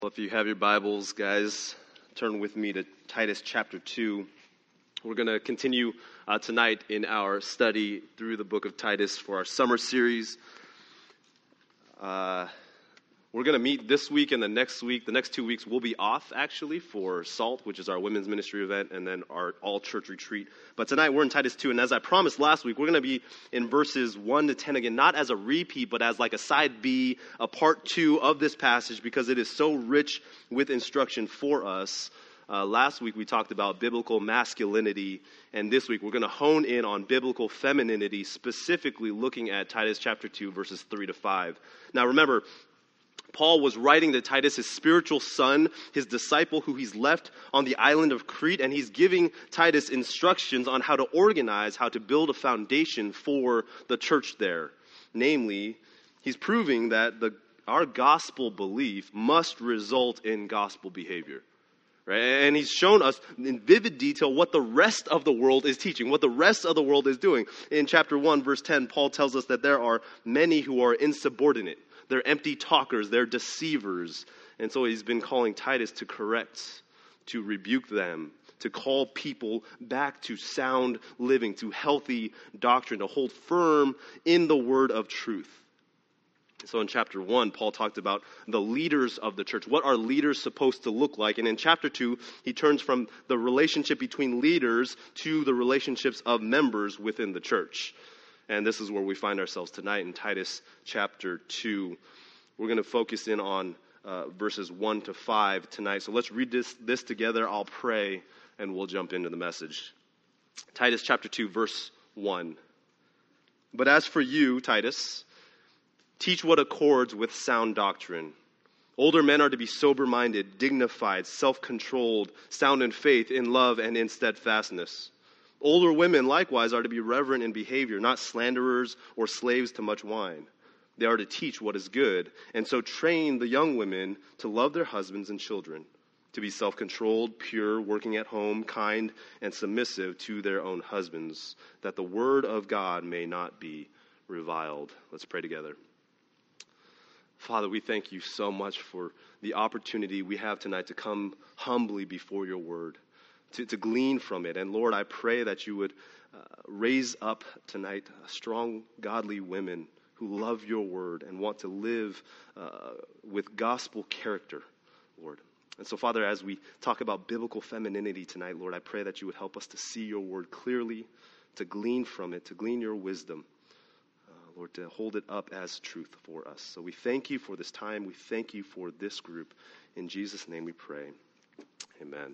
Well, if you have your Bibles, guys, turn with me to Titus chapter 2. We're going to continue tonight in our study through the book of Titus for our summer series. We're going to meet this week and the next week. The next 2 weeks we'll be off, actually, for SALT, which is our women's ministry event, and then our all-church retreat. But tonight we're in Titus 2, and as I promised last week, we're going to be in verses 1 to 10 again, not as a repeat, but as like a side B, a part 2 of this passage, because it is so rich with instruction for us. Last week we talked about biblical masculinity, and this week we're going to hone in on biblical femininity, specifically looking at Titus chapter 2, verses 3 to 5. Now remember, Paul was writing to Titus, his spiritual son, his disciple who he's left on the island of Crete, and he's giving Titus instructions on how to organize, how to build a foundation for the church there. Namely, he's proving that our gospel belief must result in gospel behavior. Right? And he's shown us in vivid detail what the rest of the world is teaching, what the rest of the world is doing. In chapter 1, verse 10, Paul tells us that there are many who are insubordinate. They're empty talkers. They're deceivers. And so he's been calling Titus to correct, to rebuke them, to call people back to sound living, to healthy doctrine, to hold firm in the word of truth. So in chapter 1, Paul talked about the leaders of the church. What are leaders supposed to look like? And in chapter 2, he turns from the relationship between leaders to the relationships of members within the church. And this is where we find ourselves tonight in Titus chapter 2. We're going to focus in on verses 1 to 5 tonight. So let's read this together. I'll pray, and we'll jump into the message. Titus chapter 2, verse 1. But as for you, Titus, teach what accords with sound doctrine. Older men are to be sober-minded, dignified, self-controlled, sound in faith, in love, and in steadfastness. Older women likewise are to be reverent in behavior, not slanderers or slaves to much wine. They are to teach what is good, and so train the young women to love their husbands and children, to be self-controlled, pure, working at home, kind, and submissive to their own husbands, that the word of God may not be reviled. Let's pray together. Father, we thank you so much for the opportunity we have tonight to come humbly before your word, to glean from it. And Lord, I pray that you would raise up tonight strong, godly women who love your word and want to live with gospel character, Lord. And so, Father, as we talk about biblical femininity tonight, Lord, I pray that you would help us to see your word clearly, to glean from it, to glean your wisdom, Lord, to hold it up as truth for us. So we thank you for this time. We thank you for this group. In Jesus' name we pray. Amen.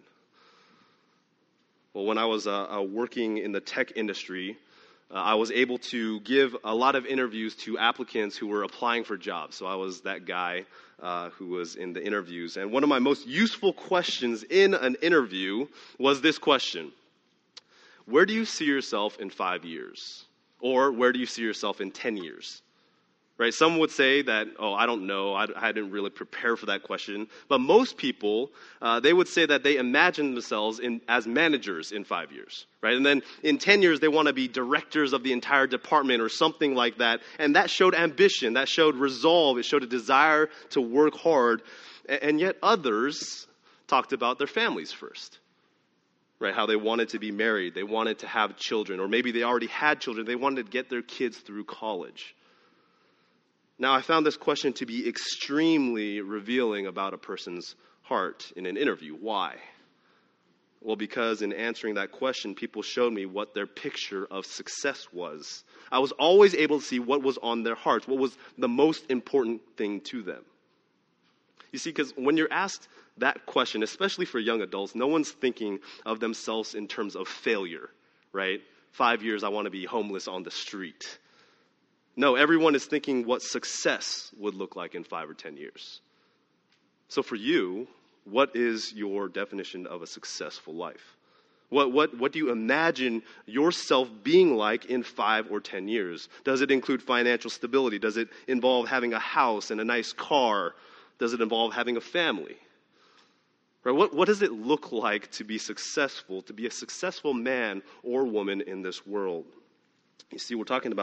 Well, when I was working in the tech industry, I was able to give a lot of interviews to applicants who were applying for jobs. So I was that guy who was in the interviews. And one of my most useful questions in an interview was this question: where do you see yourself in 5 years? Or where do you see yourself in 10 years? Right? Some would say that, I don't know. I didn't really prepare for that question. But most people, they would say that they imagine themselves as managers in 5 years. Right? And then in 10 years, they want to be directors of the entire department or something like that. And that showed ambition. That showed resolve. It showed a desire to work hard. And yet others talked about their families first. Right, how they wanted to be married, they wanted to have children, or maybe they already had children, they wanted to get their kids through college. Now, I found this question to be extremely revealing about a person's heart in an interview. Why? Well, because in answering that question, people showed me what their picture of success was. I was always able to see what was on their hearts, what was the most important thing to them. You see, because when you're asked that question, especially for young adults, no one's thinking of themselves in terms of failure, right? 5 years, I want to be homeless on the street. No, everyone is thinking what success would look like in 5 or 10 years. So for you, what is your definition of a successful life? What do you imagine yourself being like in 5 or 10 years? Does it include financial stability? Does it involve having a house and a nice car? Does it involve having a family? Right? What does it look like to be successful, to be a successful man or woman in this world? You see, we're talking about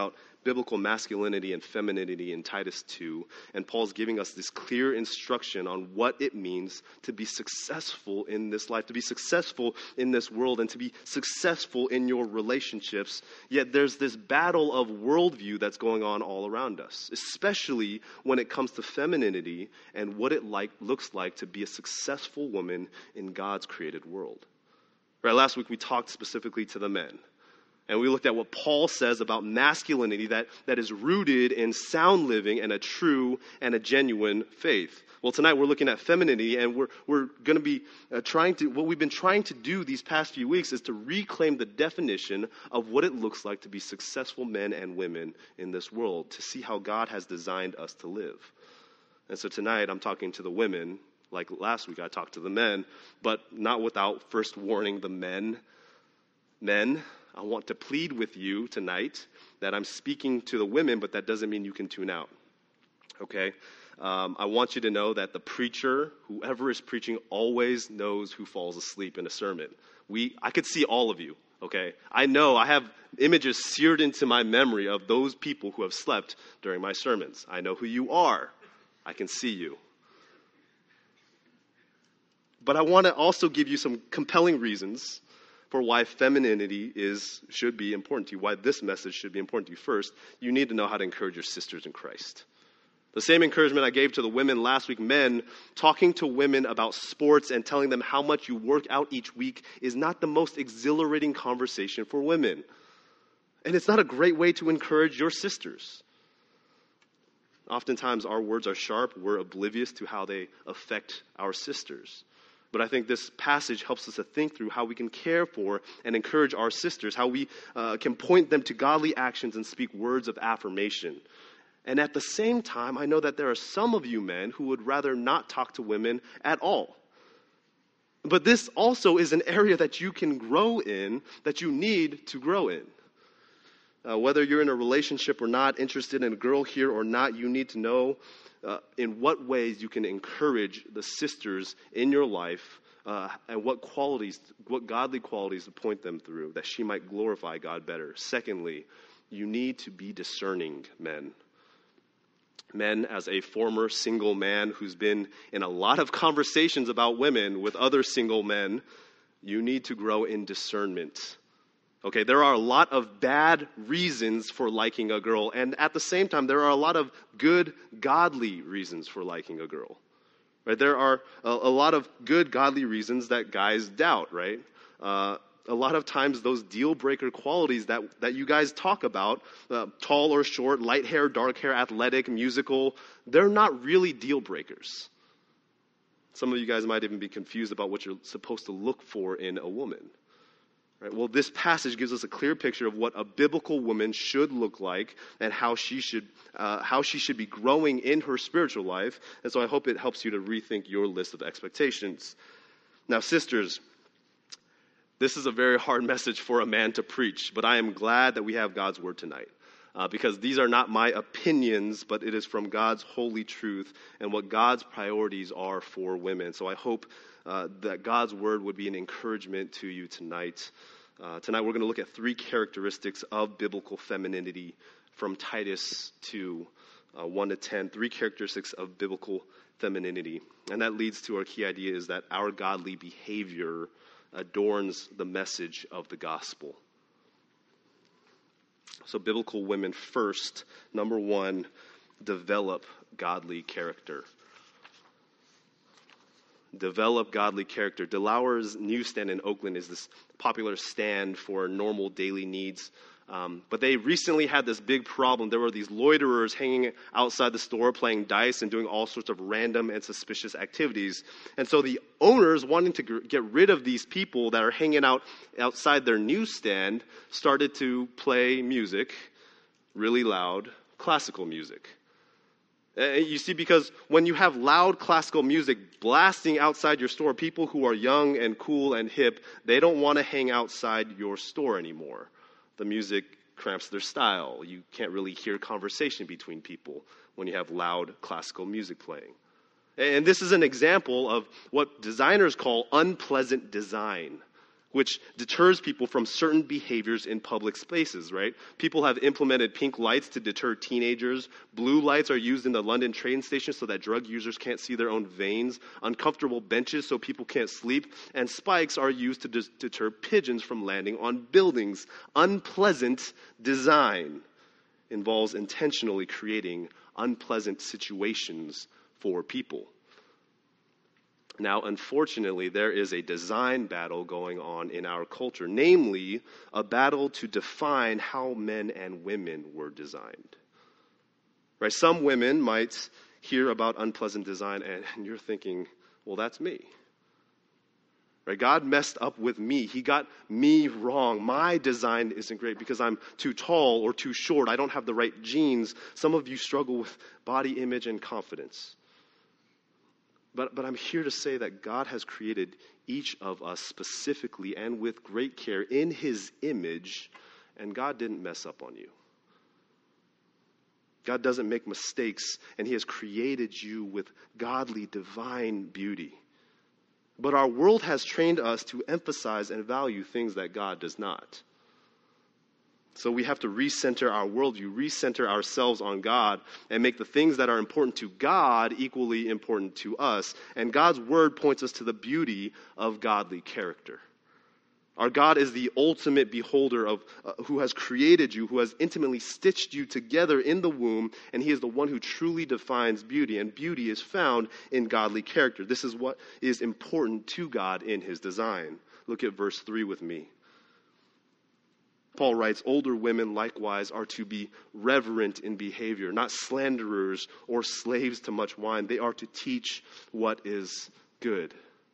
biblical masculinity and femininity in Titus 2, and Paul's giving us this clear instruction on what it means to be successful in this life, to be successful in this world, and to be successful in your relationships. Yet there's this battle of worldview that's going on all around us, especially when it comes to femininity and what it looks like to be a successful woman in God's created world. Right, last week we talked specifically to the men. And we looked at what Paul says about masculinity that is rooted in sound living and a true and a genuine faith. Well, tonight we're looking at femininity, and we're going to be what we've been trying to do these past few weeks is to reclaim the definition of what it looks like to be successful men and women in this world, to see how God has designed us to live. And so tonight I'm talking to the women. Like last week I talked to the men, but not without first warning the men. Men, I want to plead with you tonight that I'm speaking to the women, but that doesn't mean you can tune out, okay? I want you to know that the preacher, whoever is preaching, always knows who falls asleep in a sermon. I could see all of you, okay? I know I have images seared into my memory of those people who have slept during my sermons. I know who you are. I can see you. But I want to also give you some compelling reasons for why femininity should be important to you, why this message should be important to you. First, you need to know how to encourage your sisters in Christ. The same encouragement I gave to the women last week, men, talking to women about sports and telling them how much you work out each week is not the most exhilarating conversation for women. And it's not a great way to encourage your sisters. Oftentimes our words are sharp, we're oblivious to how they affect our sisters. But I think this passage helps us to think through how we can care for and encourage our sisters, how we can point them to godly actions and speak words of affirmation. And at the same time, I know that there are some of you men who would rather not talk to women at all. But this also is an area that you can grow in, that you need to grow in. Whether you're in a relationship or not, interested in a girl here or not, you need to know in what ways you can encourage the sisters in your life and what godly qualities to point them through, that she might glorify God better. Secondly, you need to be discerning men. Men, as a former single man who's been in a lot of conversations about women with other single men, you need to grow in discernment. Okay, there are a lot of bad reasons for liking a girl, and at the same time, there are a lot of good, godly reasons for liking a girl. Right? There are a lot of good, godly reasons that guys doubt, right? A lot of times, those deal-breaker qualities that you guys talk about, tall or short, light hair, dark hair, athletic, musical, they're not really deal-breakers. Some of you guys might even be confused about what you're supposed to look for in a woman. Right? Well, this passage gives us a clear picture of what a biblical woman should look like and how she should be growing in her spiritual life. And so I hope it helps you to rethink your list of expectations. Now, sisters, this is a very hard message for a man to preach, but I am glad that we have God's word tonight. Because these are not my opinions, but it is from God's holy truth and what God's priorities are for women. So I hope that God's word would be an encouragement to you tonight. Tonight we're going to look at 3 characteristics of biblical femininity from Titus 2, 1 to 10. 3 characteristics of biblical femininity. And that leads to our key idea is that our godly behavior adorns the message of the gospel. So biblical women first, number 1, develop godly character. Develop godly character. DeLauer's newsstand in Oakland is this popular stand for normal daily needs. But they recently had this big problem. There were these loiterers hanging outside the store playing dice and doing all sorts of random and suspicious activities. And so the owners, wanting to get rid of these people that are hanging out outside their newsstand, started to play music, really loud, classical music. You see, because when you have loud classical music blasting outside your store, people who are young and cool and hip, they don't want to hang outside your store anymore. The music cramps their style. You can't really hear conversation between people when you have loud classical music playing. And this is an example of what designers call unpleasant design. which deters people from certain behaviors in public spaces, right? People have implemented pink lights to deter teenagers. Blue lights are used in the London train station so that drug users can't see their own veins. Uncomfortable benches so people can't sleep. And spikes are used to deter pigeons from landing on buildings. Unpleasant design involves intentionally creating unpleasant situations for people. Now, unfortunately, there is a design battle going on in our culture, namely a battle to define how men and women were designed. Right? Some women might hear about unpleasant design and you're thinking, well, that's me. Right? God messed up with me. He got me wrong. My design isn't great because I'm too tall or too short. I don't have the right genes. Some of you struggle with body image and confidence. But I'm here to say that God has created each of us specifically and with great care in his image, and God didn't mess up on you. God doesn't make mistakes, and he has created you with godly, divine beauty. But our world has trained us to emphasize and value things that God does not. So we have to recenter our worldview, recenter ourselves on God, and make the things that are important to God equally important to us. And God's word points us to the beauty of godly character. Our God is the ultimate beholder of who has created you, who has intimately stitched you together in the womb, and he is the one who truly defines beauty. And beauty is found in godly character. This is what is important to God in his design. Look at verse 3 with me. Paul writes, older women likewise are to be reverent in behavior, not slanderers or slaves to much wine. They are to teach what is good.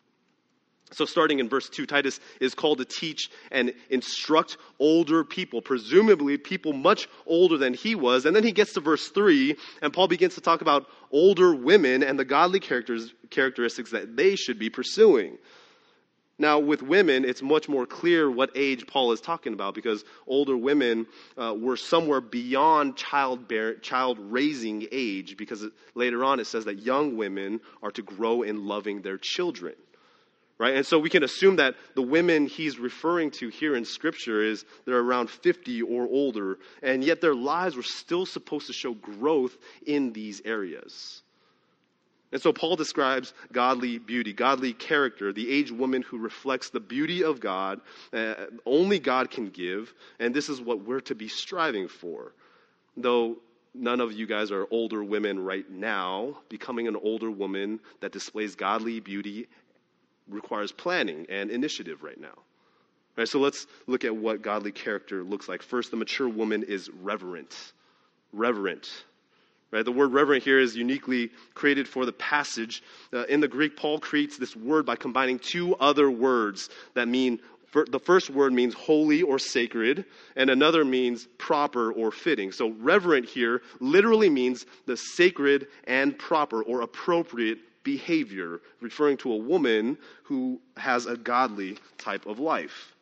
So starting in verse 2, Titus is called to teach and instruct older people, presumably people much older than he was. And then he gets to verse 3, and Paul begins to talk about older women and the godly characteristics that they should be pursuing. Now, with women, it's much more clear what age Paul is talking about because older women were somewhere beyond child-raising age because later on it says that young women are to grow in loving their children. Right? And so we can assume that the women he's referring to here in Scripture they're around 50 or older, and yet their lives were still supposed to show growth in these areas. And so Paul describes godly beauty, godly character, the aged woman who reflects the beauty of God, only God can give, and this is what we're to be striving for. Though none of you guys are older women right now, becoming an older woman that displays godly beauty requires planning and initiative right now. Right, so let's look at what godly character looks like. First, the mature woman is reverent. Reverent. Right, the word reverent here is uniquely created for the passage. In the Greek, Paul creates this word by combining two other words that mean, the first word means holy or sacred, and another means proper or fitting. So reverent here literally means the sacred and proper or appropriate behavior, referring to a woman who has a godly type of life.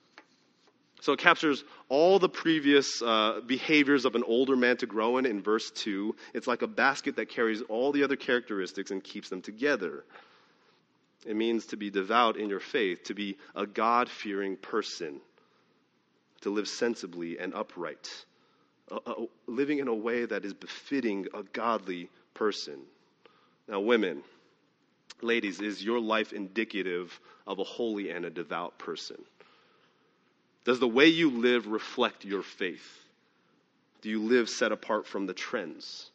So it captures all the previous behaviors of an older man to grow in verse 2. It's like a basket that carries all the other characteristics and keeps them together. It means to be devout in your faith, to be a God-fearing person, to live sensibly and upright, living in a way that is befitting a godly person. Now, women, ladies, is your life indicative of a holy and a devout person? Does the way you live reflect your faith? Do you live set apart from the trends?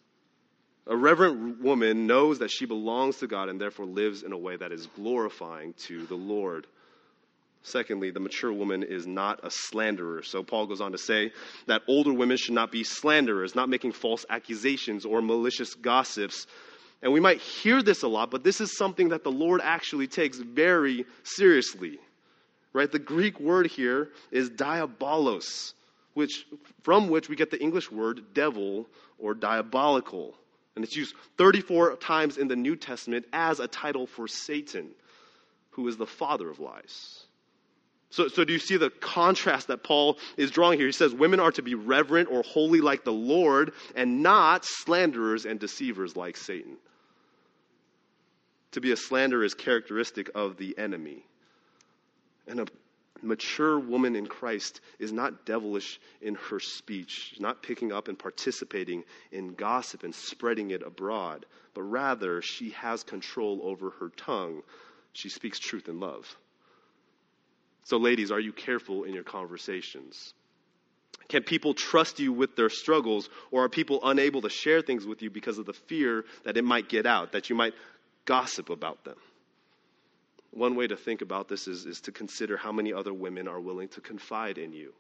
A reverent woman knows that she belongs to God and therefore lives in a way that is glorifying to the Lord. Secondly, the mature woman is not a slanderer. So Paul goes on to say that older women should not be slanderers, not making false accusations or malicious gossips. And we might hear this a lot, but this is something that the Lord actually takes very seriously. Right? The Greek word here is diabolos, from which we get the English word devil or diabolical. And it's used 34 times in the New Testament as a title for Satan, who is the father of lies. So do you see the contrast that Paul is drawing here? He says women are to be reverent or holy like the Lord and not slanderers and deceivers like Satan. To be a slanderer is characteristic of the enemy. And Mature woman in Christ is not devilish in her speech. She's not picking up and participating in gossip and spreading it abroad, but rather she has control over her tongue. She speaks truth in love. So ladies, are you careful in your conversations? Can people trust you with their struggles, or are people unable to share things with you because of the fear that it might get out, that you might gossip about them? One way to think about this is to consider how many other women are willing to confide in you.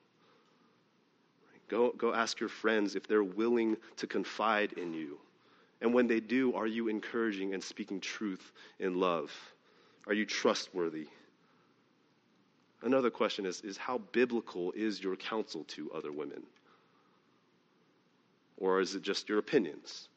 Go ask your friends if they're willing to confide in you. And when they do, are you encouraging and speaking truth in love? Are you trustworthy? Another question is how biblical is your counsel to other women? Or is it just your opinions?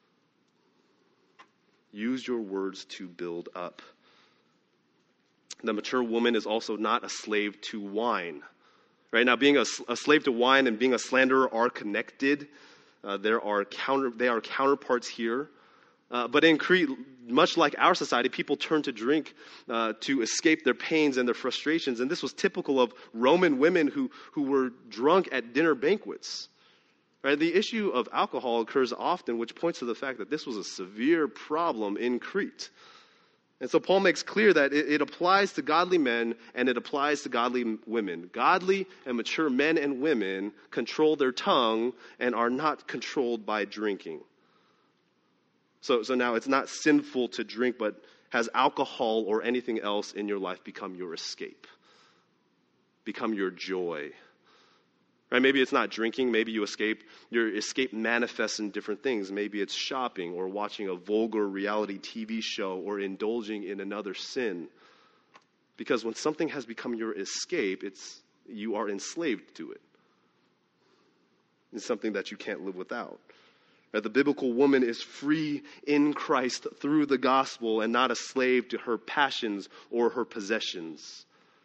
Use your words to build up. The mature woman is also not a slave to wine. Right now, being a slave to wine and being a slanderer are connected. They are counterparts here. But in Crete, much like our society, people turn to drink to escape their pains and their frustrations. And this was typical of Roman women who were drunk at dinner banquets. Right? The issue of alcohol occurs often, which points to the fact that this was a severe problem in Crete. And so Paul makes clear that it applies to godly men and it applies to godly women. Godly and mature men and women control their tongue and are not controlled by drinking. So now it's not sinful to drink, but has alcohol or anything else in your life become your escape, become your joy? Right? Maybe it's not drinking. Maybe your escape manifests in different things. Maybe it's shopping or watching a vulgar reality TV show or indulging in another sin. Because when something has become your escape, you are enslaved to it. It's something that you can't live without. Right? The biblical woman is free in Christ through the gospel and not a slave to her passions or her possessions.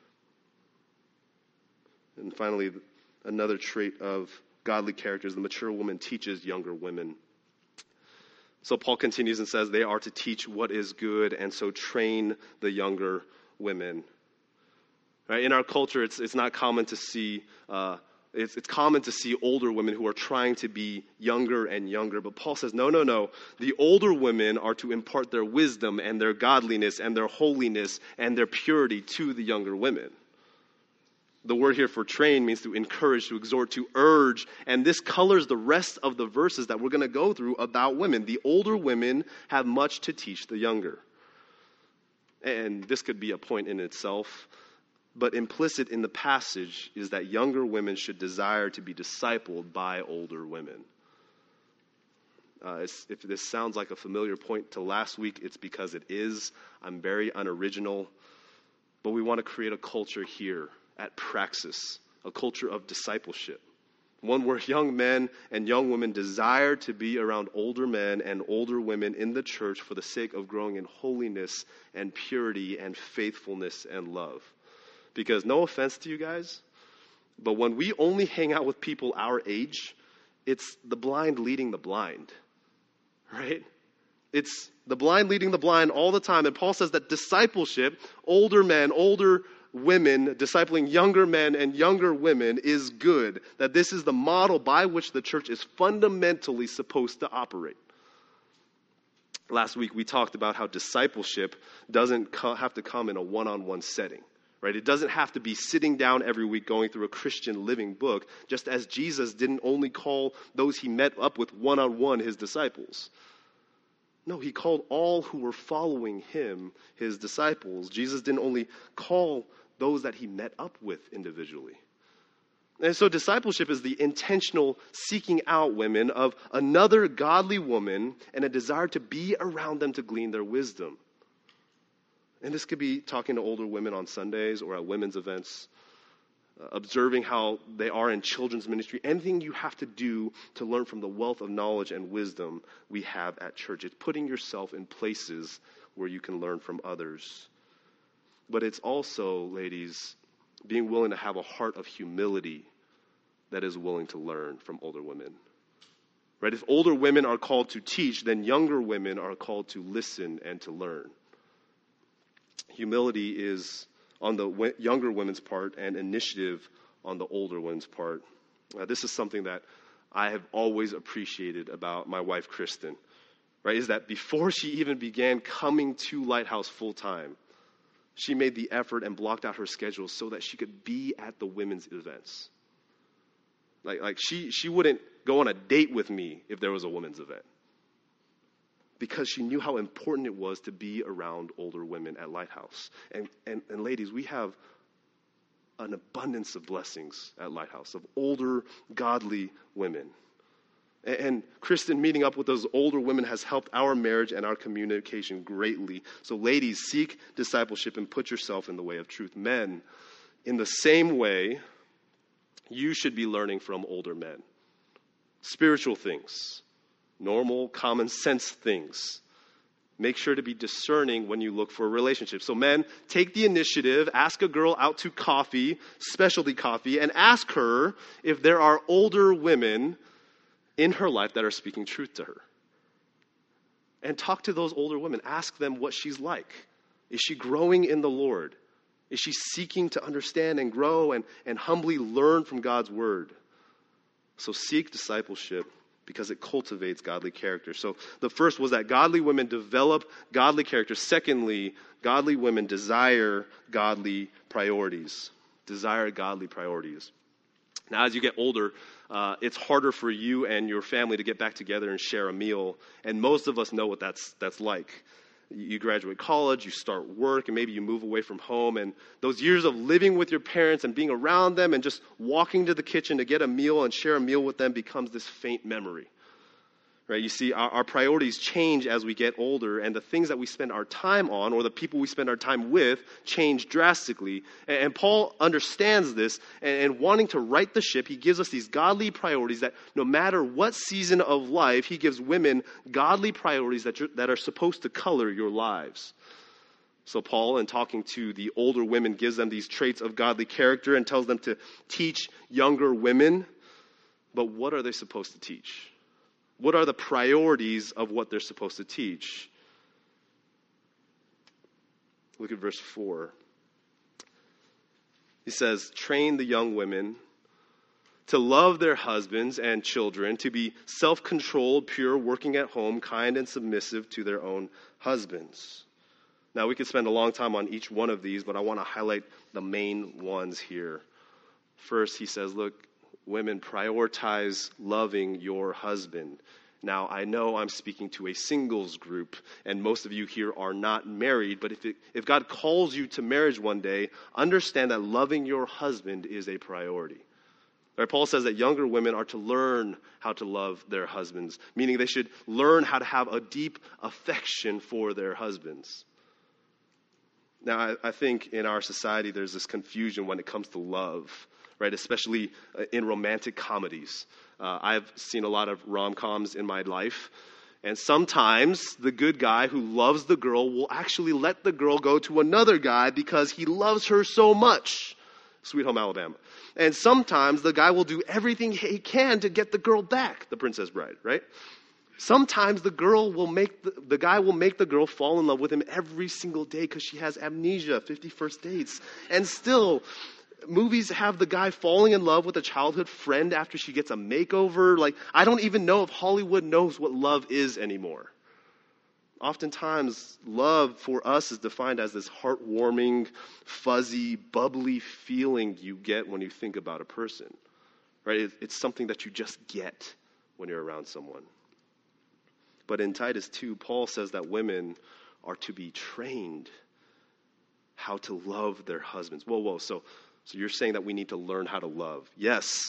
And finally, another trait of godly character is the mature woman teaches younger women. So Paul continues and says they are to teach what is good and so train the younger women. Right? In our culture, it's not common to see it's common to see older women who are trying to be younger and younger. But Paul says, no. The older women are to impart their wisdom and their godliness and their holiness and their purity to the younger women. The word here for train means to encourage, to exhort, to urge. And this colors the rest of the verses that we're going to go through about women. The older women have much to teach the younger. And this could be a point in itself. But implicit in the passage is that younger women should desire to be discipled by older women. If this sounds like a familiar point to last week, it's because it is. I'm very unoriginal. But we want to create a culture here at Praxis, a culture of discipleship. One where young men and young women desire to be around older men and older women in the church for the sake of growing in holiness and purity and faithfulness and love. Because no offense to you guys, but when we only hang out with people our age, it's the blind leading the blind, right? It's the blind leading the blind all the time. And Paul says that discipleship, older men, older women, discipling younger men and younger women is good. That this is the model by which the church is fundamentally supposed to operate. Last week we talked about how discipleship doesn't have to come in a one-on-one setting. Right? It doesn't have to be sitting down every week going through a Christian living book, just as Jesus didn't only call those he met up with one-on-one his disciples. No, he called all who were following him his disciples. Jesus didn't only call those that he met up with individually. And so discipleship is the intentional seeking out women of another godly woman and a desire to be around them to glean their wisdom. And this could be talking to older women on Sundays or at women's events, observing how they are in children's ministry, anything you have to do to learn from the wealth of knowledge and wisdom we have at church. It's putting yourself in places where you can learn from others. But it's also, ladies, being willing to have a heart of humility that is willing to learn from older women. Right? If older women are called to teach, then younger women are called to listen and to learn. Humility is on the younger women's part and initiative on the older women's part. This is something that I have always appreciated about my wife, Kristen, right? Is that before she even began coming to Lighthouse full time, she made the effort and blocked out her schedule so that she could be at the women's events. Like she wouldn't go on a date with me if there was a women's event, because she knew how important it was to be around older women at Lighthouse. And ladies, we have an abundance of blessings at Lighthouse, of older, godly women. And Kristen meeting up with those older women has helped our marriage and our communication greatly. So ladies, seek discipleship and put yourself in the way of truth. Men, in the same way, you should be learning from older men. Spiritual things, normal, common sense things. Make sure to be discerning when you look for a relationship. So men, take the initiative, ask a girl out to coffee, specialty coffee, and ask her if there are older women in her life that are speaking truth to her. And talk to those older women. Ask them what she's like. Is she growing in the Lord? Is she seeking to understand and grow and humbly learn from God's word? So seek discipleship because it cultivates godly character. So the first was that godly women develop godly character. Secondly, godly women desire godly priorities. Desire godly priorities. Now, as you get older, it's harder for you and your family to get back together and share a meal. And most of us know what that's like. You graduate college, you start work, and maybe you move away from home. And those years of living with your parents and being around them and just walking to the kitchen to get a meal and share a meal with them becomes this faint memory. Right? You see, our priorities change as we get older, and the things that we spend our time on or the people we spend our time with change drastically. And Paul understands this, and wanting to right the ship, he gives us these godly priorities that no matter what season of life, he gives women godly priorities that are supposed to color your lives. So Paul, in talking to the older women, gives them these traits of godly character and tells them to teach younger women. But what are they supposed to teach? What are the priorities of what they're supposed to teach? Look at verse 4. He says, train the young women to love their husbands and children, to be self-controlled, pure, working at home, kind and submissive to their own husbands. Now, we could spend a long time on each one of these, but I want to highlight the main ones here. First, he says, look, women, prioritize loving your husband. Now, I know I'm speaking to a singles group, and most of you here are not married, but if God calls you to marriage one day, understand that loving your husband is a priority. Right, Paul says that younger women are to learn how to love their husbands, meaning they should learn how to have a deep affection for their husbands. Now, I think in our society there's this confusion when it comes to love. Right, especially in romantic comedies. I've seen a lot of rom-coms in my life. And sometimes the good guy who loves the girl will actually let the girl go to another guy because he loves her so much. Sweet Home Alabama. And sometimes the guy will do everything he can to get the girl back, The Princess Bride, right? Sometimes the guy will make the girl fall in love with him every single day because she has amnesia, 50 First Dates. And still, movies have the guy falling in love with a childhood friend after she gets a makeover. Like, I don't even know if Hollywood knows what love is anymore. Oftentimes, love for us is defined as this heartwarming, fuzzy, bubbly feeling you get when you think about a person. Right? It's something that you just get when you're around someone. But in Titus 2, Paul says that women are to be trained how to love their husbands. Whoa. So you're saying that we need to learn how to love. Yes,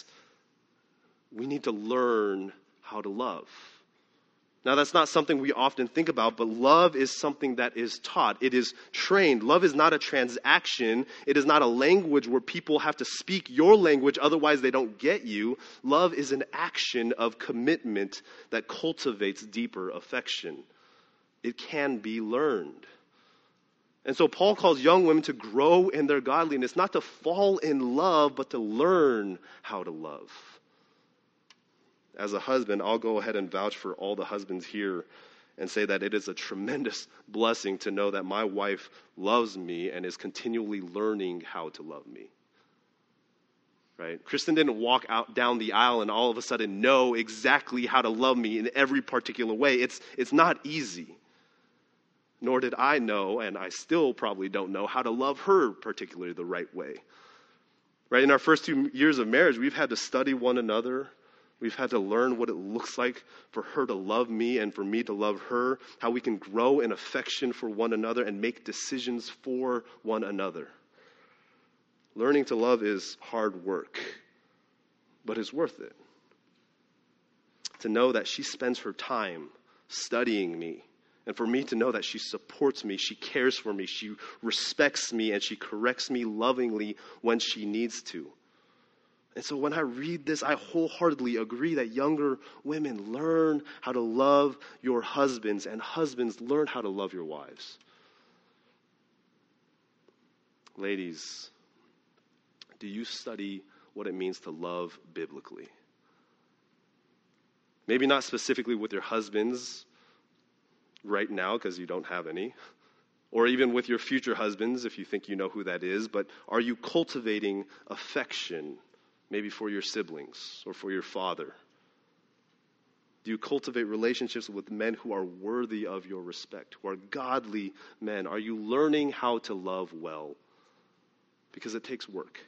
we need to learn how to love. Now, that's not something we often think about, but love is something that is taught. It is trained. Love is not a transaction. It is not a language where people have to speak your language, otherwise they don't get you. Love is an action of commitment that cultivates deeper affection. It can be learned. And so Paul calls young women to grow in their godliness, not to fall in love, but to learn how to love. As a husband, I'll go ahead and vouch for all the husbands here and say that it is a tremendous blessing to know that my wife loves me and is continually learning how to love me. Right? Kristen didn't walk out down the aisle and all of a sudden know exactly how to love me in every particular way. It's not easy. Nor did I know, and I still probably don't know, how to love her particularly the right way. Right? In our first 2 years of marriage, we've had to study one another. We've had to learn what it looks like for her to love me and for me to love her, how we can grow in affection for one another and make decisions for one another. Learning to love is hard work, but it's worth it. To know that she spends her time studying me, and for me to know that she supports me, she cares for me, she respects me, and she corrects me lovingly when she needs to. And so when I read this, I wholeheartedly agree that younger women, learn how to love your husbands, and husbands, learn how to love your wives. Ladies, do you study what it means to love biblically? Maybe not specifically with your husbands right now because you don't have any, or even with your future husbands if you think you know who that is, but are you cultivating affection maybe for your siblings or for your father? Do you cultivate relationships with men who are worthy of your respect, who are godly men? Are you learning how to love well? Because it takes work.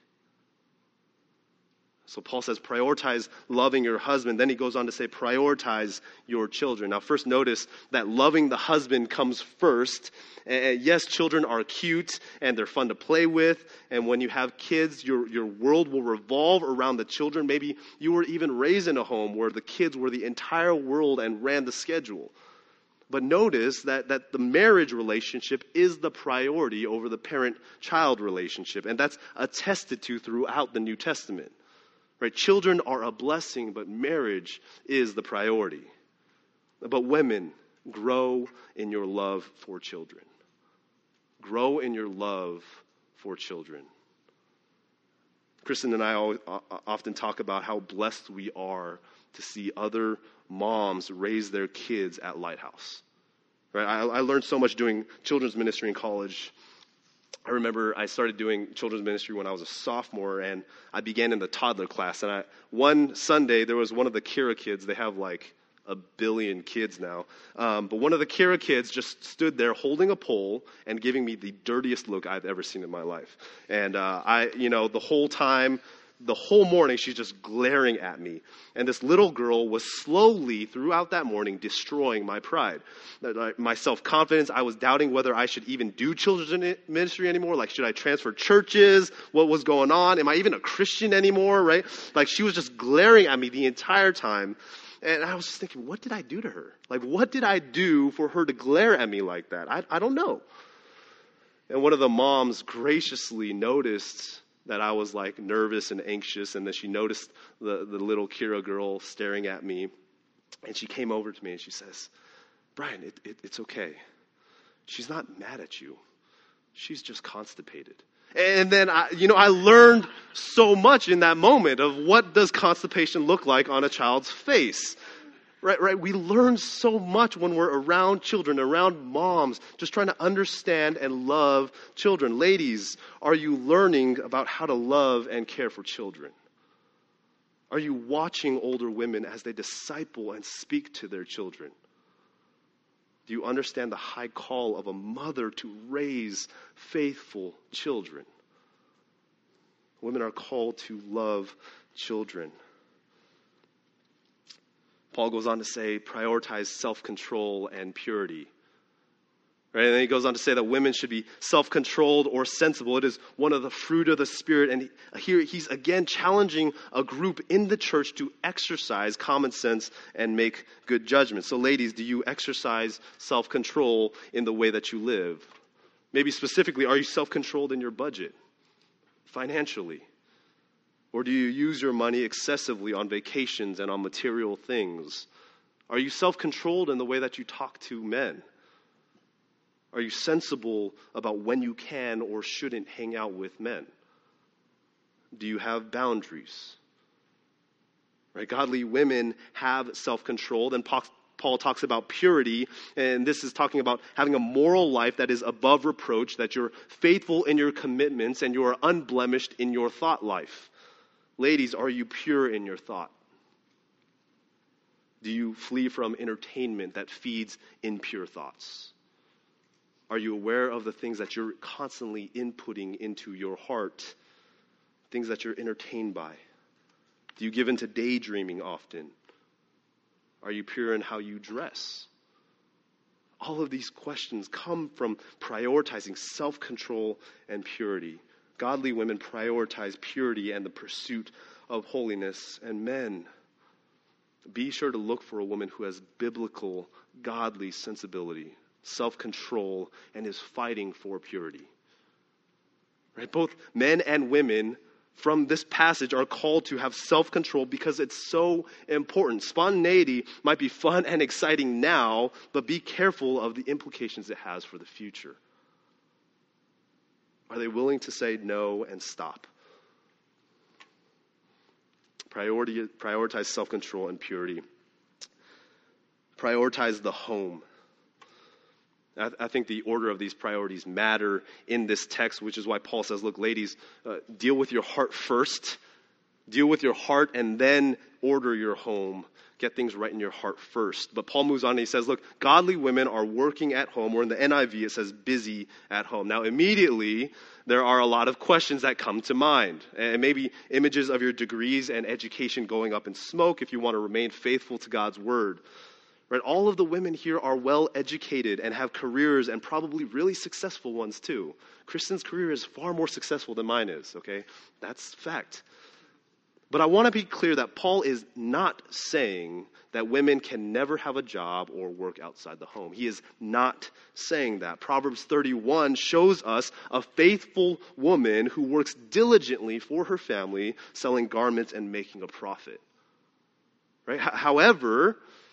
So Paul says, prioritize loving your husband. Then he goes on to say, prioritize your children. Now, first notice that loving the husband comes first. And yes, children are cute and they're fun to play with. And when you have kids, your world will revolve around the children. Maybe you were even raised in a home where the kids were the entire world and ran the schedule. But notice that the marriage relationship is the priority over the parent-child relationship. And that's attested to throughout the New Testament. Right? Children are a blessing, but marriage is the priority. But women, grow in your love for children. Grow in your love for children. Kristen and I often talk about how blessed we are to see other moms raise their kids at Lighthouse. Right? I learned so much doing children's ministry in college. I remember I started doing children's ministry when I was a sophomore, and I began in the toddler class. And one Sunday, there was one of the Kira kids. They have like 1 billion kids now. But one of the Kira kids just stood there holding a pole and giving me the dirtiest look I've ever seen in my life. And the whole morning, she's just glaring at me. And this little girl was slowly, throughout that morning, destroying my pride. My self-confidence. I was doubting whether I should even do children's ministry anymore. Like, should I transfer churches? What was going on? Am I even a Christian anymore, right? Like, she was just glaring at me the entire time. And I was just thinking, what did I do to her? Like, what did I do for her to glare at me like that? I don't know. And one of the moms graciously noticed that I was like nervous and anxious, and then she noticed the little Kira girl staring at me, and she came over to me and she says, Brian, it's okay. She's not mad at you. She's just constipated. And then I learned so much in that moment of what does constipation look like on a child's face. Right. We learn so much when we're around children, around moms, just trying to understand and love children. Ladies, are you learning about how to love and care for children? Are you watching older women as they disciple and speak to their children? Do you understand the high call of a mother to raise faithful children? Women are called to love children. Paul goes on to say, prioritize self-control and purity. Right? And then he goes on to say that women should be self-controlled or sensible. It is one of the fruit of the Spirit. And here he's again challenging a group in the church to exercise common sense and make good judgments. So ladies, do you exercise self-control in the way that you live? Maybe specifically, are you self-controlled in your budget, financially? Or do you use your money excessively on vacations and on material things? Are you self-controlled in the way that you talk to men? Are you sensible about when you can or shouldn't hang out with men? Do you have boundaries? Right? Godly women have self-control. And Paul talks about purity, and this is talking about having a moral life that is above reproach, that you're faithful in your commitments, and you are unblemished in your thought life. Ladies, are you pure in your thought? Do you flee from entertainment that feeds impure thoughts? Are you aware of the things that you're constantly inputting into your heart? Things that you're entertained by? Do you give into daydreaming often? Are you pure in how you dress? All of these questions come from prioritizing self-control and purity. Godly women prioritize purity and the pursuit of holiness. And men, be sure to look for a woman who has biblical, godly sensibility, self-control, and is fighting for purity. Right? Both men and women from this passage are called to have self-control because it's so important. Spontaneity might be fun and exciting now, but be careful of the implications it has for the future. Are they willing to say no and stop? Prioritize self-control and purity. Prioritize the home. I think the order of these priorities matter in this text, which is why Paul says, look, ladies, deal with your heart first. Deal with your heart and then order your home. Get things right in your heart first. But Paul moves on and he says, look, godly women are working at home, or in the NIV it says busy at home. Now immediately there are a lot of questions that come to mind. And maybe images of your degrees and education going up in smoke if you want to remain faithful to God's word. Right? All of the women here are well educated and have careers, and probably really successful ones too. Kristen's career is far more successful than mine is, okay? That's fact. But I want to be clear that Paul is not saying that women can never have a job or work outside the home. He is not saying that. Proverbs 31 shows us a faithful woman who works diligently for her family, selling garments and making a profit. Right? However,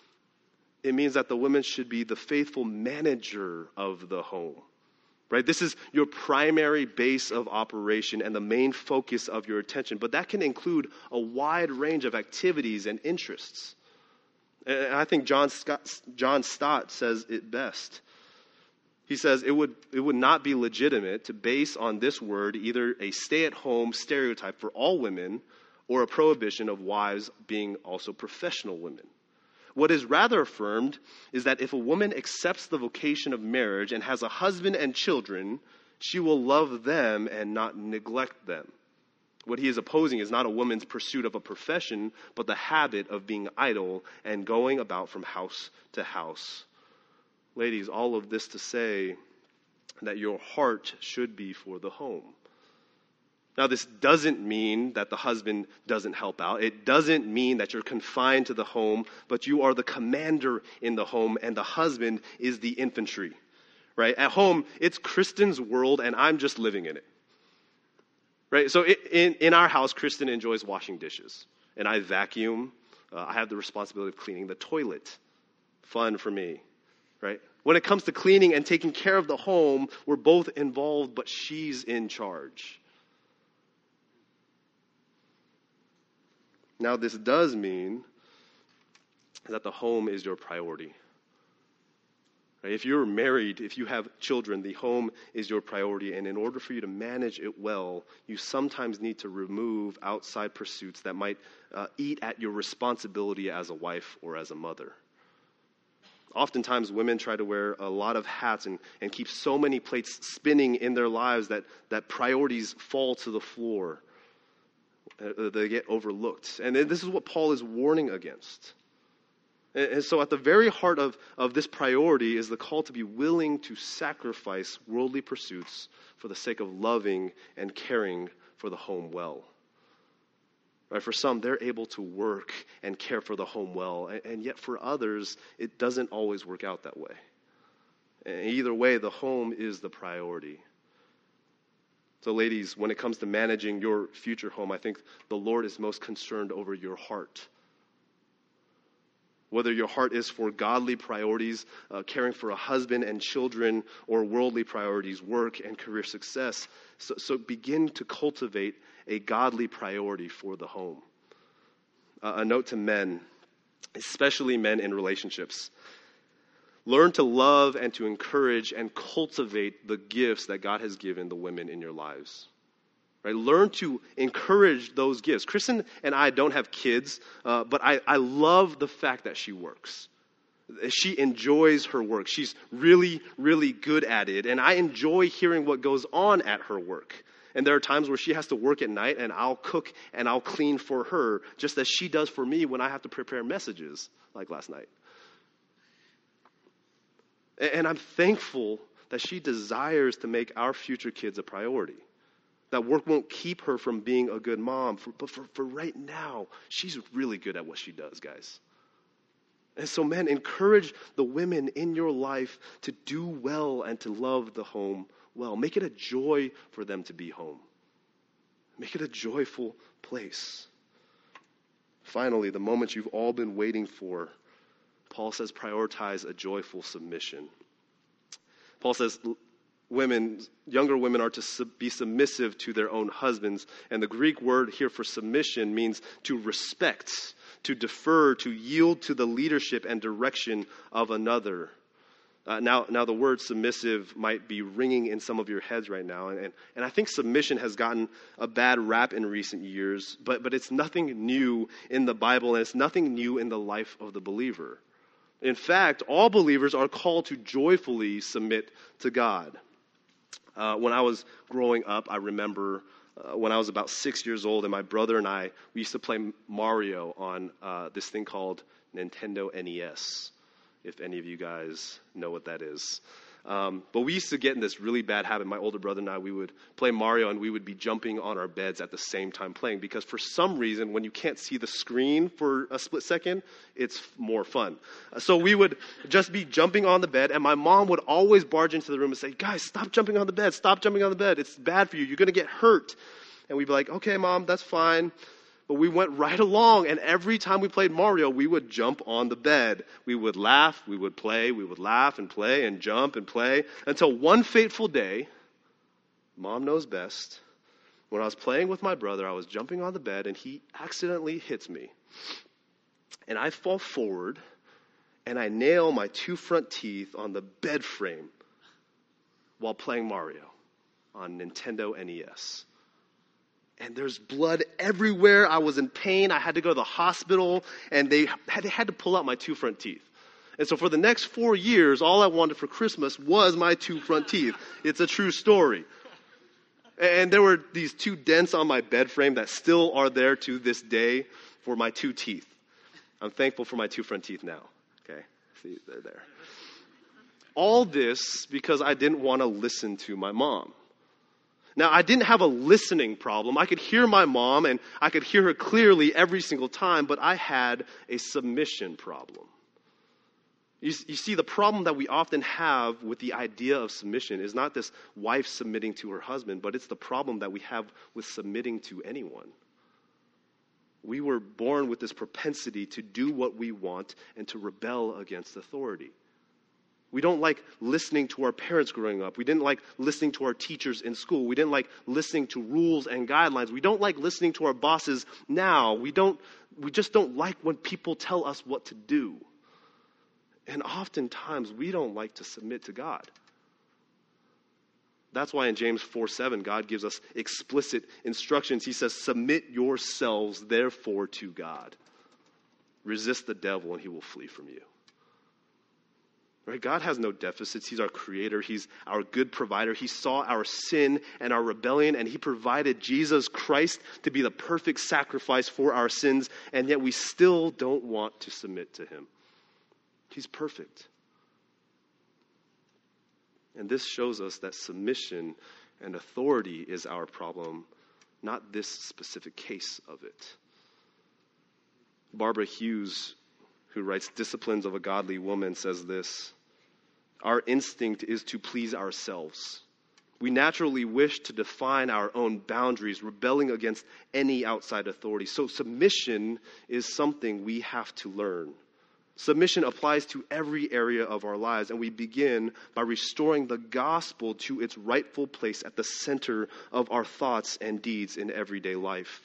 it means that the woman should be the faithful manager of the home. Right? This is your primary base of operation and the main focus of your attention. But that can include a wide range of activities and interests. And I think John Stott says it best. He says it would not be legitimate to base on this word either a stay-at-home stereotype for all women or a prohibition of wives being also professional women. What is rather affirmed is that if a woman accepts the vocation of marriage and has a husband and children, she will love them and not neglect them. What he is opposing is not a woman's pursuit of a profession, but the habit of being idle and going about from house to house. Ladies, all of this to say that your heart should be for the home. Now, this doesn't mean that the husband doesn't help out. It doesn't mean that you're confined to the home, but you are the commander in the home, and the husband is the infantry. Right? At home, it's Kristen's world, and I'm just living in it. Right? So in our house, Kristen enjoys washing dishes, and I vacuum. I have the responsibility of cleaning the toilet. Fun for me. Right? When it comes to cleaning and taking care of the home, we're both involved, but she's in charge. Now, this does mean that the home is your priority. Right? If you're married, if you have children, the home is your priority. And in order for you to manage it well, you sometimes need to remove outside pursuits that might eat at your responsibility as a wife or as a mother. Oftentimes, women try to wear a lot of hats and keep so many plates spinning in their lives that priorities fall to the floor. They get overlooked. And this is what Paul is warning against. And so at the very heart of this priority is the call to be willing to sacrifice worldly pursuits for the sake of loving and caring for the home well. Right? For some, they're able to work and care for the home well. And yet for others, it doesn't always work out that way. And either way, the home is the priority. So ladies, when it comes to managing your future home, I think the Lord is most concerned over your heart. Whether your heart is for godly priorities, caring for a husband and children, or worldly priorities, work and career success. So begin to cultivate a godly priority for the home. A note to men. especially men in relationships. Learn to love and to encourage and cultivate the gifts that God has given the women in your lives. Right? Learn to encourage those gifts. Kristen and I don't have kids, but I love the fact that she works. She enjoys her work. She's really, really good at it. And I enjoy hearing what goes on at her work. And there are times where she has to work at night, and I'll cook and I'll clean for her, just as she does for me when I have to prepare messages, like last night. And I'm thankful that she desires to make our future kids a priority. That work won't keep her from being a good mom. But for right now, she's really good at what she does, guys. And so, men, encourage the women in your life to do well and to love the home well. Make it a joy for them to be home. Make it a joyful place. Finally, the moment you've all been waiting for, Paul says prioritize a joyful submission. Paul says younger women are to be submissive to their own husbands. And the Greek word here for submission means to respect, to defer, to yield to the leadership and direction of another. Now the word submissive might be ringing in some of your heads right now. And I think submission has gotten a bad rap in recent years, but it's nothing new in the Bible, and it's nothing new in the life of the believer. In fact, all believers are called to joyfully submit to God. When I was growing up, I remember when I was about 6 years old, and my brother and I, we used to play Mario on this thing called Nintendo NES, if any of you guys know what that is. But we used to get in this really bad habit. My older brother and I, we would play Mario, and we would be jumping on our beds at the same time playing, because for some reason, when you can't see the screen for a split second, it's more fun. So we would just be jumping on the bed, and my mom would always barge into the room and say, guys, stop jumping on the bed. Stop jumping on the bed. It's bad for you. You're going to get hurt. And we'd be like, okay, Mom, that's fine. But we went right along, and every time we played Mario, we would jump on the bed. We would laugh, we would play, we would laugh and play and jump and play, until one fateful day, Mom knows best, when I was playing with my brother, I was jumping on the bed, and he accidentally hits me. And I fall forward, and I nail my 2 front teeth on the bed frame while playing Mario on Nintendo NES. And there's blood everywhere. I was in pain. I had to go to the hospital, and they had to pull out my 2 front teeth. And so for the next 4 years, all I wanted for Christmas was my 2 front teeth. It's a true story. And there were these 2 dents on my bed frame that still are there to this day for my 2 teeth. I'm thankful for my 2 front teeth now. Okay, see, they're there. All this because I didn't want to listen to my mom. Now, I didn't have a listening problem. I could hear my mom, and I could hear her clearly every single time, but I had a submission problem. You see, the problem that we often have with the idea of submission is not this wife submitting to her husband, but it's the problem that we have with submitting to anyone. We were born with this propensity to do what we want and to rebel against authority. We don't like listening to our parents growing up. We didn't like listening to our teachers in school. We didn't like listening to rules and guidelines. We don't like listening to our bosses now. We just don't like when people tell us what to do. And oftentimes we don't like to submit to God. That's why in James 4:7, God gives us explicit instructions. He says, submit yourselves therefore to God. Resist the devil and he will flee from you. Right? God has no deficits. He's our creator. He's our good provider. He saw our sin and our rebellion, and he provided Jesus Christ to be the perfect sacrifice for our sins, and yet we still don't want to submit to him. He's perfect. And this shows us that submission and authority is our problem, not this specific case of it. Barbara Hughes, who writes Disciplines of a Godly Woman, says this: our instinct is to please ourselves. We naturally wish to define our own boundaries, rebelling against any outside authority. So submission is something we have to learn. Submission applies to every area of our lives, and we begin by restoring the gospel to its rightful place at the center of our thoughts and deeds in everyday life.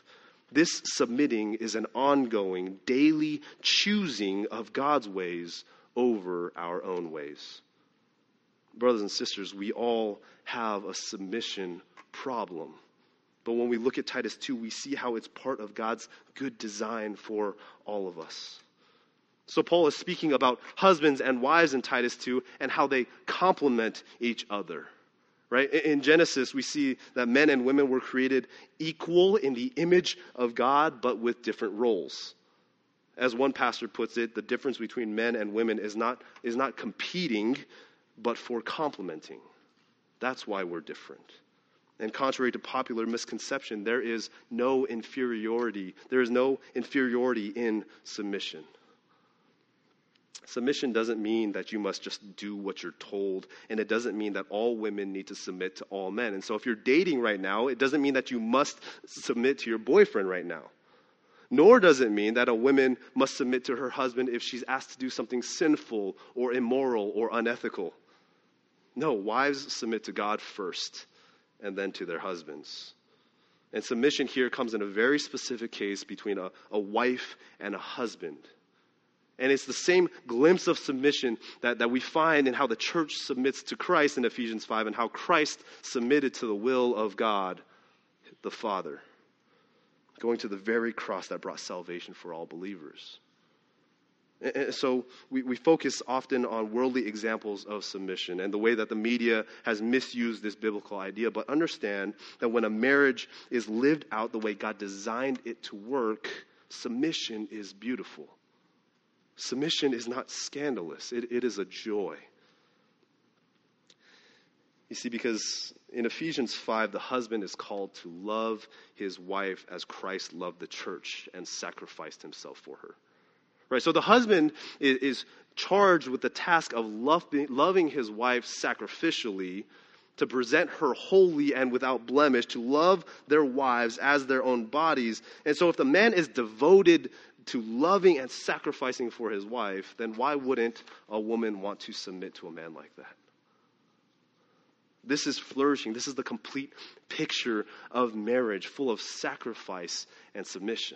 This submitting is an ongoing, daily choosing of God's ways over our own ways. Brothers and sisters, we all have a submission problem. But when we look at Titus 2, we see how it's part of God's good design for all of us. So Paul is speaking about husbands and wives in Titus 2 and how they complement each other. Right? In Genesis, we see that men and women were created equal in the image of God, but with different roles. As one pastor puts it, the difference between men and women is not competing, but for complementing. That's why we're different. And contrary to popular misconception, there is no inferiority. There is no inferiority in submission. Submission doesn't mean that you must just do what you're told, and it doesn't mean that all women need to submit to all men. And so if you're dating right now, it doesn't mean that you must submit to your boyfriend right now. Nor does it mean that a woman must submit to her husband if she's asked to do something sinful or immoral or unethical. No, wives submit to God first and then to their husbands. And submission here comes in a very specific case between a wife and a husband. And it's the same glimpse of submission that we find in how the church submits to Christ in Ephesians 5 and how Christ submitted to the will of God, the Father, going to the very cross that brought salvation for all believers. And so we focus often on worldly examples of submission and the way that the media has misused this biblical idea. But understand that when a marriage is lived out the way God designed it to work, submission is beautiful. Submission is not scandalous. It is a joy. You see, because in Ephesians 5, the husband is called to love his wife as Christ loved the church and sacrificed himself for her. Right? So the husband is charged with the task of loving his wife sacrificially, to present her holy and without blemish, to love their wives as their own bodies. And so if the man is devoted to loving and sacrificing for his wife, then why wouldn't a woman want to submit to a man like that? This is flourishing. This is the complete picture of marriage, full of sacrifice and submission.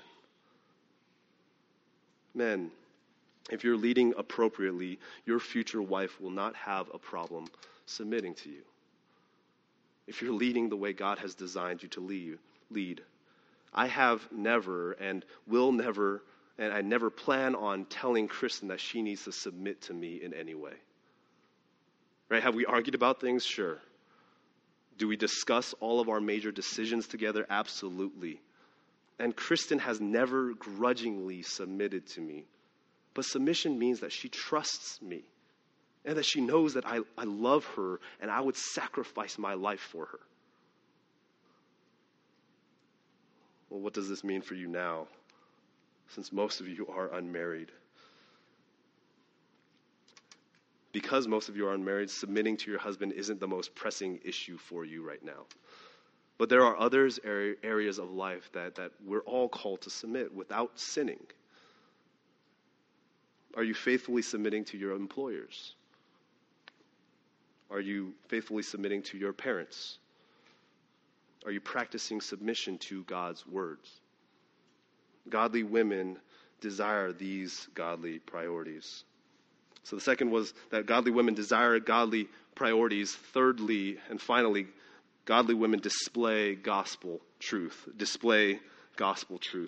Men, if you're leading appropriately, your future wife will not have a problem submitting to you. If you're leading the way God has designed you to lead. I have never and will never, and I never plan on telling Kristen that she needs to submit to me in any way. Right? Have we argued about things? Sure. Do we discuss all of our major decisions together? Absolutely. And Kristen has never grudgingly submitted to me. But submission means that she trusts me and that she knows that I love her and I would sacrifice my life for her. Well, what does this mean for you now, since most of you are unmarried? Because most of you are unmarried, submitting to your husband isn't the most pressing issue for you right now. But there are other areas of life that we're all called to submit without sinning. Are you faithfully submitting to your employers? Are you faithfully submitting to your parents? Are you practicing submission to God's words? Godly women desire these godly priorities. So the second was that godly women desire godly priorities. Thirdly, and finally, godly women display gospel truth. Display gospel truth.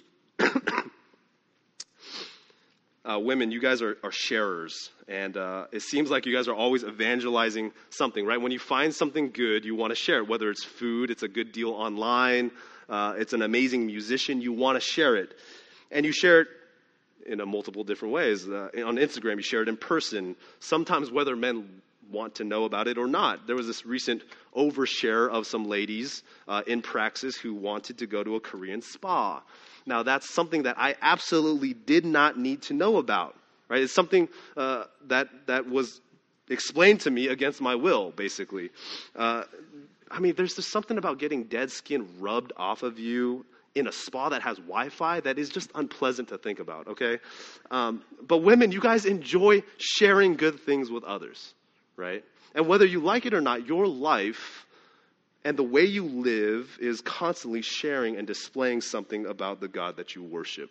Women, you guys are sharers, and it seems like you guys are always evangelizing something, right? When you find something good, you want to share it, whether it's food, it's a good deal online, it's an amazing musician, you want to share it. And you share it in multiple different ways. On Instagram, you share it in person, sometimes whether men want to know about it or not. There was this recent overshare of some ladies in Praxis who wanted to go to a Korean spa. Now, that's something that I absolutely did not need to know about, right? It's something that was explained to me against my will, basically. There's just something about getting dead skin rubbed off of you in a spa that has Wi-Fi that is just unpleasant to think about, okay? But women, you guys enjoy sharing good things with others, right? And whether you like it or not, your life And the way you live is constantly sharing and displaying something about the God that you worship.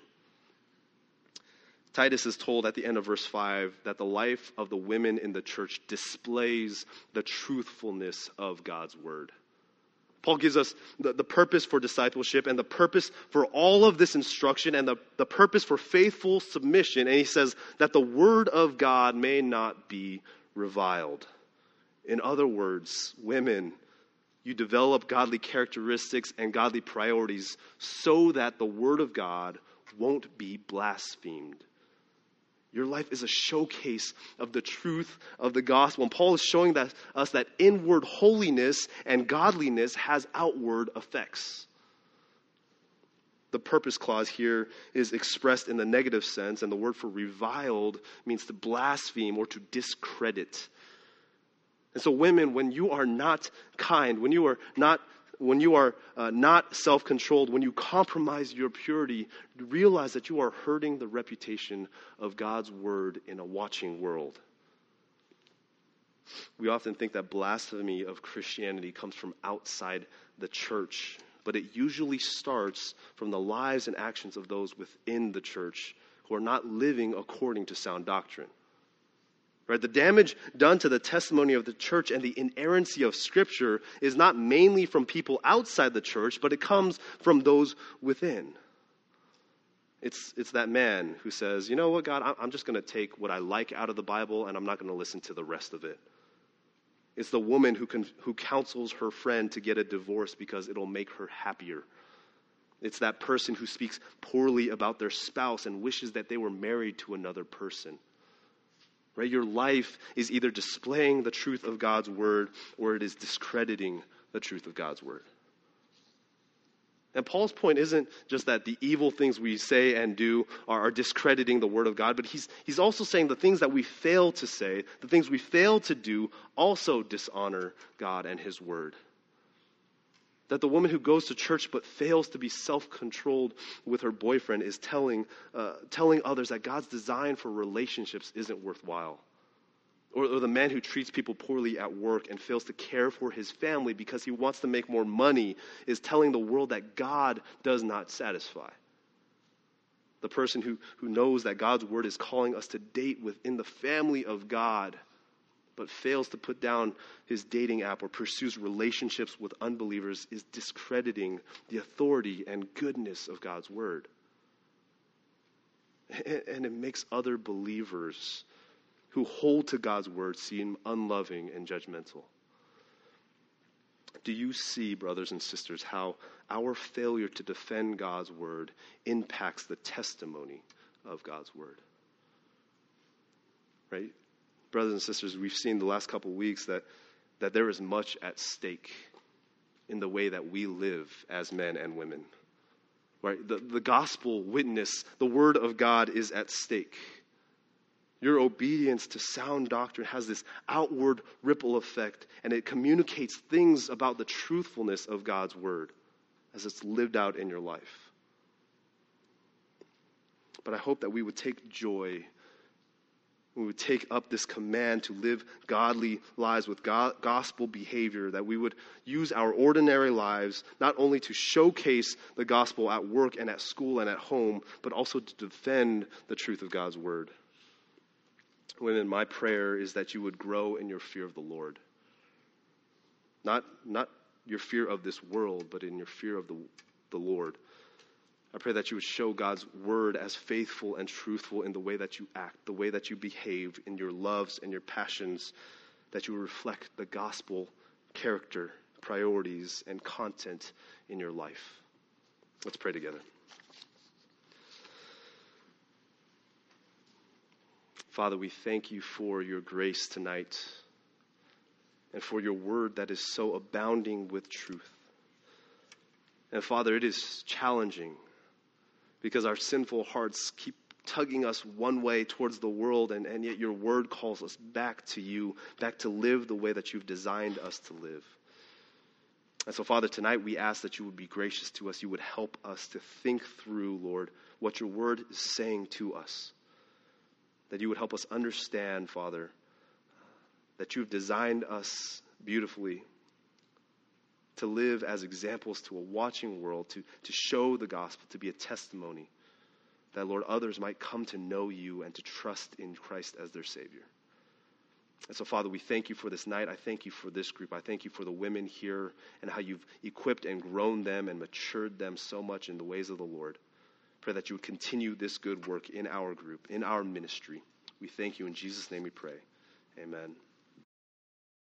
Titus is told at the end of verse 5 that the life of the women in the church displays the truthfulness of God's word. Paul gives us the purpose for discipleship and the purpose for all of this instruction and the purpose for faithful submission. And he says that the word of God may not be reviled. In other words, women, you develop godly characteristics and godly priorities so that the word of God won't be blasphemed. Your life is a showcase of the truth of the gospel. And Paul is showing us that inward holiness and godliness has outward effects. The purpose clause here is expressed in the negative sense, and the word for reviled means to blaspheme or to discredit. And so women, when you are not kind, when you are not self-controlled, when you compromise your purity, realize that you are hurting the reputation of God's word in a watching world. We often think that blasphemy of Christianity comes from outside the church, but it usually starts from the lives and actions of those within the church who are not living according to sound doctrine. Right? The damage done to the testimony of the church and the inerrancy of Scripture is not mainly from people outside the church, but it comes from those within. It's that man who says, you know what, God, I'm just going to take what I like out of the Bible and I'm not going to listen to the rest of it. It's the woman who counsels her friend to get a divorce because it'll make her happier. It's that person who speaks poorly about their spouse and wishes that they were married to another person. Right? Your life is either displaying the truth of God's word or it is discrediting the truth of God's word. And Paul's point isn't just that the evil things we say and do are discrediting the word of God, but he's also saying the things that we fail to say, the things we fail to do also dishonor God and his word. That the woman who goes to church but fails to be self-controlled with her boyfriend is telling others that God's design for relationships isn't worthwhile. Or the man who treats people poorly at work and fails to care for his family because he wants to make more money is telling the world that God does not satisfy. The person who knows that God's word is calling us to date within the family of God but fails to put down his dating app or pursues relationships with unbelievers is discrediting the authority and goodness of God's word. And it makes other believers who hold to God's word seem unloving and judgmental. Do you see, brothers and sisters, how our failure to defend God's word impacts the testimony of God's word? Right? Brothers and sisters, we've seen the last couple of weeks that there is much at stake in the way that we live as men and women. Right? The gospel witness, the word of God is at stake. Your obedience to sound doctrine has this outward ripple effect, and it communicates things about the truthfulness of God's word as it's lived out in your life. But I hope that we would take joy, we would take up this command to live godly lives with gospel behavior, that we would use our ordinary lives not only to showcase the gospel at work and at school and at home, but also to defend the truth of God's word. Women, my prayer is that you would grow in your fear of the Lord. Not your fear of this world, but in your fear of the Lord. I pray that you would show God's word as faithful and truthful in the way that you act, the way that you behave, in your loves and your passions, that you will reflect the gospel character, priorities, and content in your life. Let's pray together. Father, we thank you for your grace tonight and for your word that is so abounding with truth. And Father, it is challenging because our sinful hearts keep tugging us one way towards the world, and yet your word calls us back to you, back to live the way that you've designed us to live. And so, Father, tonight we ask that you would be gracious to us. You would help us to think through, Lord, what your word is saying to us. That you would help us understand, Father, that you've designed us beautifully to live as examples to a watching world, to show the gospel, to be a testimony that, Lord, others might come to know you and to trust in Christ as their Savior. And so, Father, we thank you for this night. I thank you for this group. I thank you for the women here and how you've equipped and grown them and matured them so much in the ways of the Lord. Pray that you would continue this good work in our group, in our ministry. We thank you. In Jesus' name we pray. Amen.